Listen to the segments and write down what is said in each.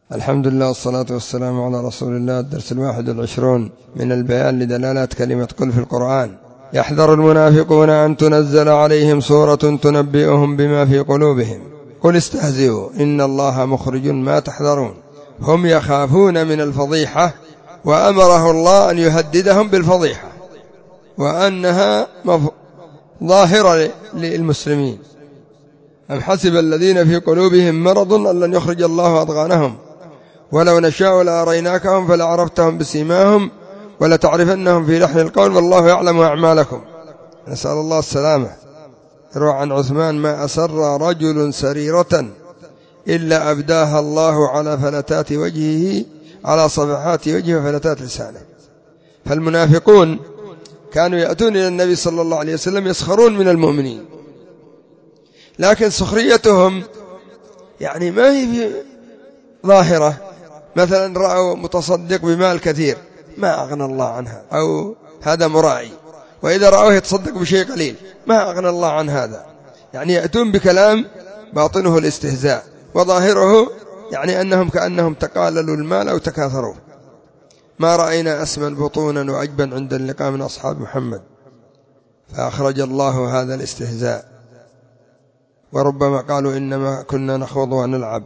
الحمد لله والصلاة والسلام على رسول الله. الدرس 21 من البيان لدلالات كلمة قل في القرآن. يحذر المنافقون أن تنزل عليهم سورة تنبئهم بما في قلوبهم قل استهزئوا إن الله مخرج ما تحذرون. هم يخافون من الفضيحة وأمره الله أن يهددهم بالفضيحة وأنها ظاهرة للمسلمين. أم حسب الذين في قلوبهم مرض أن لن يخرج الله أضغانهم ولو نشاء لأريناكهم فلعرفتهم بسيماهم ولتعرفنهم في لحن القول والله يعلم أعمالكم. نسأل الله السلامة. يروى عن عثمان ما أسر رجل سريرة إلا أبداها الله على فلتات وجهه على صفحات وجهه وفلتات لسانه. فالمنافقون كانوا يأتون إلى النبي صلى الله عليه وسلم يسخرون من المؤمنين، لكن سخريتهم يعني ما هي ظاهرة. مثلا رأوا متصدق بمال كثير ما أغنى الله عنها، أو هذا مراعي، وإذا رأوه يتصدق بشيء قليل ما أغنى الله عن هذا. يعني يأتون بكلام باطنه الاستهزاء وظاهره يعني أنهم كأنهم تقاللوا المال أو تكاثروا. ما رأينا أسمن بطونا وعجبا عند اللقاء من أصحاب محمد، فأخرج الله هذا الاستهزاء. وربما قالوا إنما كنا نخوض ونلعب.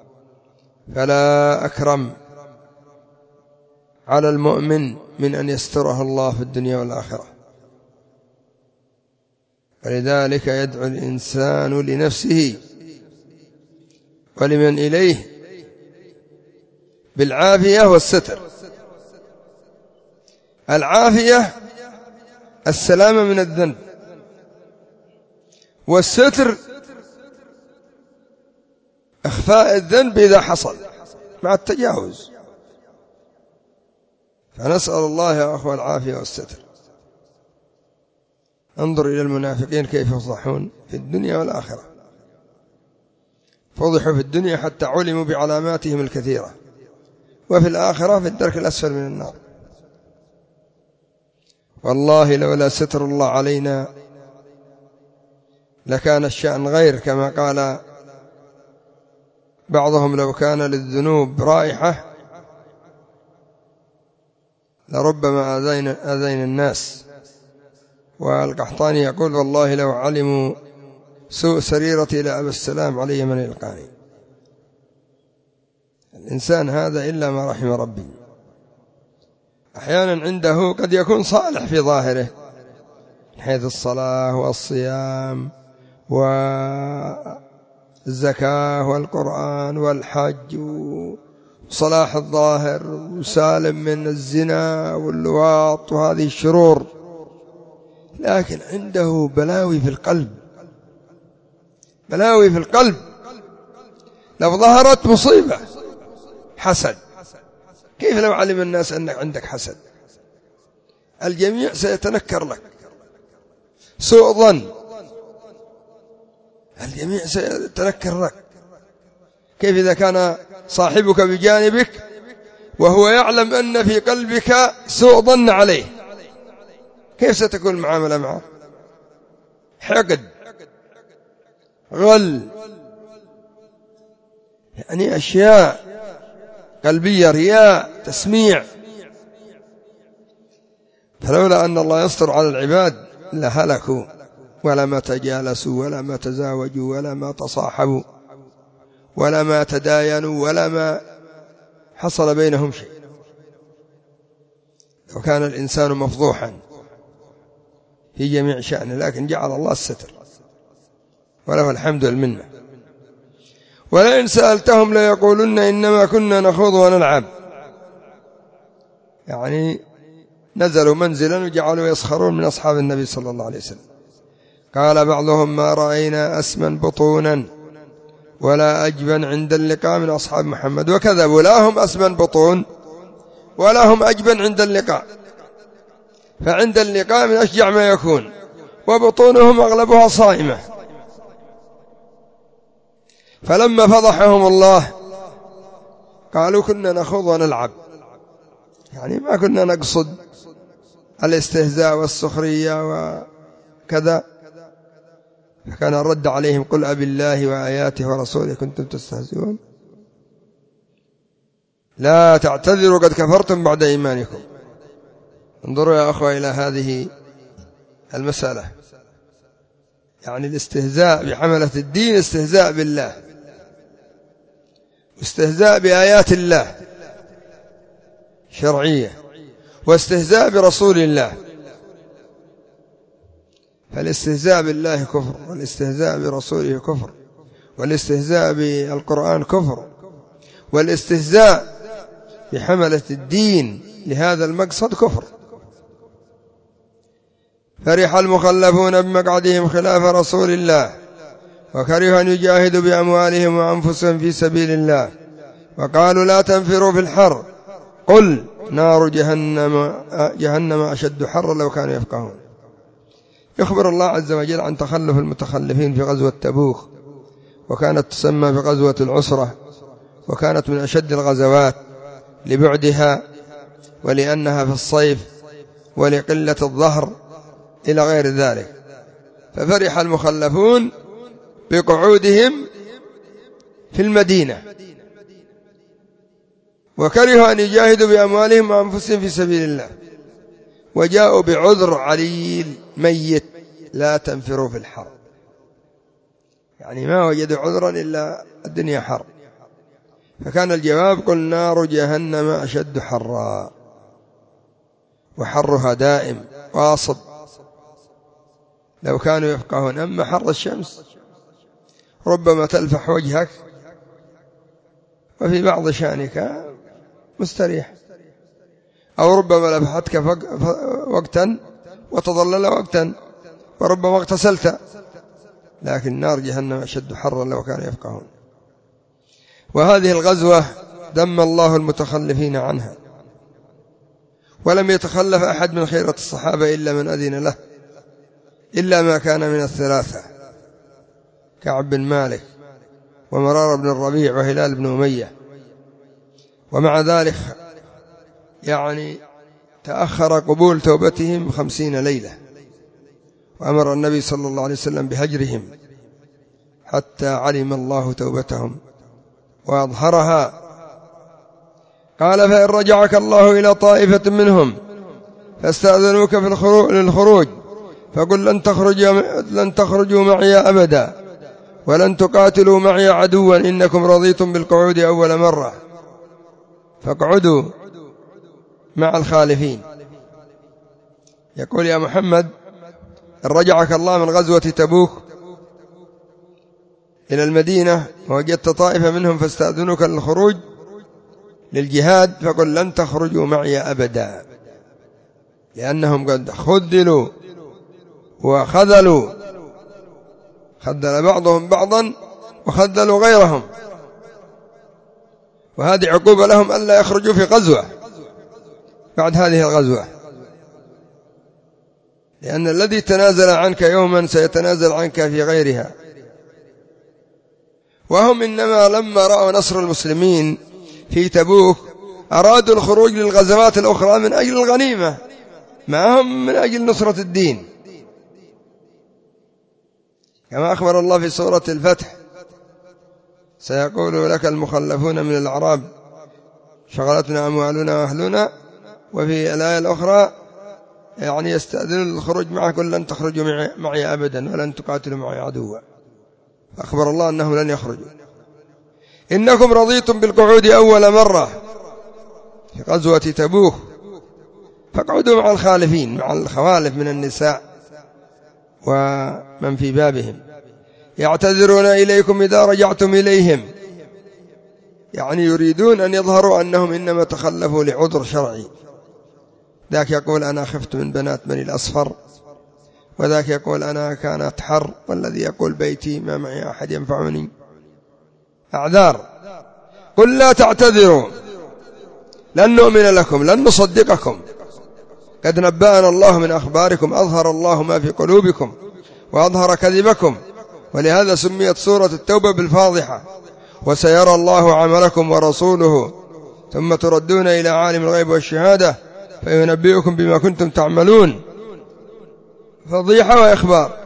فلا أكرم على المؤمن من أن يستره الله في الدنيا والآخرة. فلذلك يدعو الإنسان لنفسه ولمن إليه بالعافية والستر. العافية السلامة من الذنب، والستر إخفاء الذنب إذا حصل مع التجاوز. فنسأل الله يا أخوة العافية والستر. انظر إلى المنافقين كيف يفضحون في الدنيا والآخرة. فضحوا في الدنيا حتى علموا بعلاماتهم الكثيرة، وفي الآخرة في الدرك الأسفل من النار. والله لولا ستر الله علينا لكان الشأن غير، كما قال بعضهم لو كان للذنوب رائحة لربما أذين الناس. والقحطاني يقول والله لو علموا سوء سريرتي لأبى السلام علي من يلقاني. الإنسان هذا إلا ما رحم ربي. أحيانا عنده قد يكون صالح في ظاهره من حيث الصلاة والصيام والزكاة والقرآن والحج وصلاح الظاهر وسالم من الزنا واللواط وهذه الشرور، لكن عنده بلاوي في القلب، بلاوي في القلب. لو ظهرت مصيبة حسد. كيف لو علم الناس أنك عندك حسد؟ الجميع سيتنكر لك. سوء ظن، الجميع سيتنكر لك. كيف إذا كان صاحبك بجانبك وهو يعلم أن في قلبك سوء ظن عليه؟ كيف ستكون المعاملة معه؟ حقد، غل، يعني أشياء قلبية، رياء، تسميع. فلولا أن الله يستر على العباد لهلكوا ولا ما تجالسوا ولا ما تزاوجوا ولا ما تصاحبوا ولا ما تداينوا ولا ما حصل بينهم شيء. وكان الإنسان مفضوحا في جميع شأنه، لكن جعل الله الستر وله الحمد والمنة. ولئن سألتهم ليقولن إنما كنا نخوض ونلعب. يعني نزلوا منزلا وجعلوا يسخرون من أصحاب النبي صلى الله عليه وسلم. قال بعضهم ما رأينا أسمن بطونا ولا أجبن عند اللقاء من أصحاب محمد. وكذبوا، لا هم أسمن بطون ولا هم أجبن عند اللقاء. فعند اللقاء من أشجع ما يكون، وبطونهم أغلبها صائمة. فلما فضحهم الله قالوا كنا نخوض ونلعب، يعني ما كنا نقصد الاستهزاء والسخرية وكذا. فكان الرد عليهم قل أبي الله وآياته ورسوله كنتم تستهزئون. لا تعتذروا قد كفرتم بعد إيمانكم. انظروا يا أخوة إلى هذه المسألة، يعني الاستهزاء بحملة الدين استهزاء بالله واستهزاء بآيات الله شرعية واستهزاء برسول الله. فالاستهزاء بالله كفر، والاستهزاء برسوله كفر، والاستهزاء بالقرآن كفر، والاستهزاء بحملة الدين لهذا المقصد كفر. فرح المخلفون بمقعدهم خلاف رسول الله وكرهوا أن يجاهدوا بأموالهم وأنفسهم في سبيل الله وقالوا لا تنفروا في الحر قل نار جهنم أشد حرا لو كانوا يفقهون. يخبر الله عز وجل عن تخلف المتخلفين في غزوة تبوك، وكانت تسمى بغزوة العسرة، وكانت من أشد الغزوات لبعدها ولأنها في الصيف ولقلة الظهر إلى غير ذلك. ففرح المخلفون بقعودهم في المدينة وكرهوا أن يجاهدوا بأموالهم وأنفسهم في سبيل الله، وجاءوا بعذر عليل ميت لا تنفروا في الحر، يعني ما وجدوا عذرا إلا الدنيا حر. فكان الجواب قل نار جهنم أشد حرا، وحرها دائم واصب لو كانوا يفقهون. أما حر الشمس ربما تلفح وجهك وفي بعض شأنك مستريح، أو ربما لفحتك وقتا وتظلل وقتا وربما اغتسلت، لكن نار جهنم أشد حرا لو كانوا يفقهون. وهذه الغزوة ذم الله المتخلفين عنها، ولم يتخلف أحد من خيرة الصحابة إلا من أذن له، إلا ما كان من الثلاثة كعب بن مالك ومرار بن الربيع وهلال بن أمية. ومع ذلك يعني تأخر قبول توبتهم 50 ليلة، وأمر النبي صلى الله عليه وسلم بهجرهم حتى علم الله توبتهم وأظهرها. قال فإن رجعك الله إلى طائفة منهم فاستأذنوك في للخروج فقل لن تخرجوا معي أبدا ولن تقاتلوا معي عدوا إنكم رضيتم بالقعود أول مرة فاقعدوا مع الخالفين. يقول يا محمد إن رجعك الله من غزوة تبوك إلى المدينة ووجدت طائفة منهم فاستأذنوك للخروج للجهاد فقل لن تخرجوا معي أبدا، لأنهم قد خذلوا وخذلوا، خذل بعضهم بعضا وخذلوا غيرهم، وهذه عقوبة لهم ألا يخرجوا في غزوة بعد هذه الغزوة، لأن الذي تنازل عنك يوما سيتنازل عنك في غيرها. وهم إنما لما رأوا نصر المسلمين في تبوك أرادوا الخروج للغزوات الأخرى من أجل الغنيمة معهم من أجل نصرة الدين، كما أخبر الله في سورة الفتح سيقول لك المخلفون من الأعراب شغلتنا أموالنا وأهلنا، وفي الآية الأخرى يعني يستأذنون الخروج معك قل لن تخرجوا معي أبدا ولن تقاتلوا معي عدوا، فأخبر الله أنهم لن يخرجوا. إنكم رضيتم بالقعود أول مرة في غزوة تبوك فاقعدوا مع الخالفين، مع الخوالف من النساء ومن في بابهم. يعتذرون إليكم إذا رجعتم إليهم، يعني يريدون أن يظهروا أنهم إنما تخلفوا لعذر شرعي. ذاك يقول أنا خفت من بنات بني الأصفر، وذاك يقول أنا كانت حر، والذي يقول بيتي ما معي أحد ينفعني. أعذار. قل لا تعتذروا لن نؤمن لكم لن نصدقكم قد نبأنا الله من أخباركم أظهر الله ما في قلوبكم وأظهر كذبكم، ولهذا سميت سورة التوبة بالفاضحة. وسيرى الله عملكم ورسوله ثم تردون إلى عالم الغيب والشهادة فينبئكم بما كنتم تعملون. فضيحة وإخبار.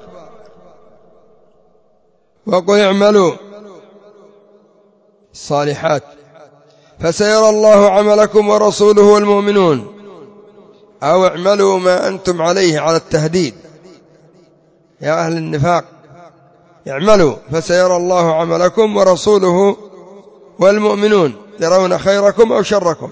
وقل اعملوا الصالحات فسيرى الله عملكم ورسوله والمؤمنون، أو اعملوا ما أنتم عليه على التهديد يا أهل النفاق، اعملوا فسيرى الله عملكم ورسوله والمؤمنون يرون خيركم أو شركم،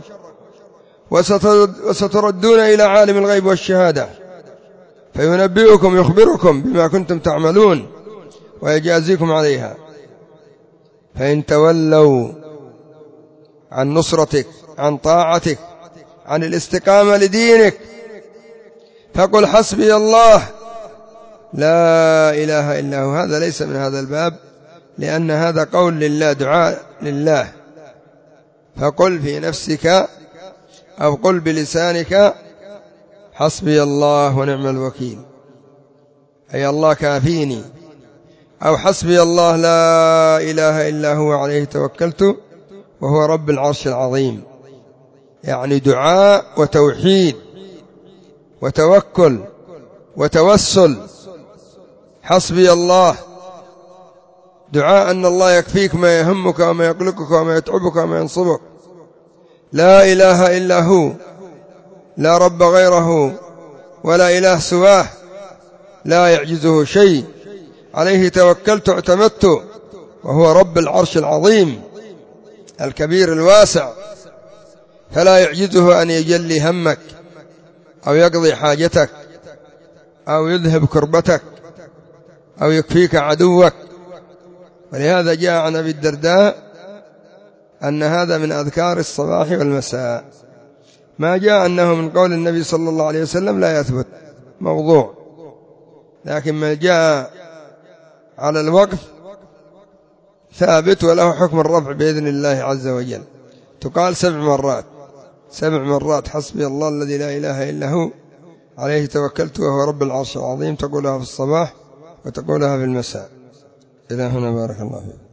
وستردون إلى عالم الغيب والشهادة فينبئكم يخبركم بما كنتم تعملون ويجازيكم عليها. فإن تولوا عن نصرتك، عن طاعتك، عن الاستقامة لدينك، فقل حسبي الله لا إله إلا هو. هذا ليس من هذا الباب، لأن هذا قول لله، دعاء لله. فقل في نفسك أو قل بلسانك حسبي الله ونعم الوكيل، أي الله كافيني، أو حسبي الله لا إله إلا هو عليه توكلت وهو رب العرش العظيم. يعني دعاء وتوحيد وتوكل وتوسل. حسبي الله دعاء أن الله يكفيك ما يهمك وما يقلقك وما يتعبك وما ينصبك. لا إله إلا هو، لا رب غيره ولا إله سواه، لا يعجزه شيء، عليه توكلت اعتمدت وهو رب العرش العظيم الكبير الواسع، فلا يعجزه أن يجلي همك أو يقضي حاجتك أو يذهب كربتك أو يكفيك عدوك. ولهذا جاء عن أبي الدرداء أن هذا من أذكار الصباح والمساء. ما جاء أنه من قول النبي صلى الله عليه وسلم لا يثبت، موضوع، لكن ما جاء على الوقف ثابت وله حكم الرفع بإذن الله عز وجل. تقال 7 مرات حسبي الله الذي لا إله إلا هو عليه توكلت وهو رب العرش العظيم، تقولها في الصباح وتقولها في المساء. إلى هنا بارك الله فيك.